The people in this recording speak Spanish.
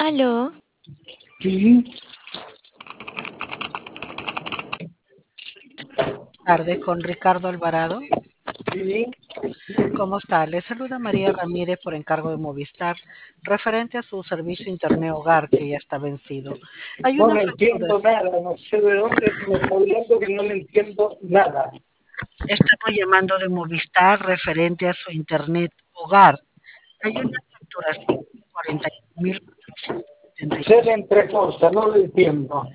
Aló, Sí, Tardes con Ricardo Alvarado. sí, ¿Cómo está? Le saluda María Ramírez por encargo de Movistar, referente a su servicio Internet Hogar que ya está vencido. Hay no una le factura. entiendo nada, no sé de dónde me está hablando que no le entiendo nada. Estamos llamando de Movistar referente a su Internet Hogar. Hay una facturación de 41.475. Sé de entre cosas, no le entiendo.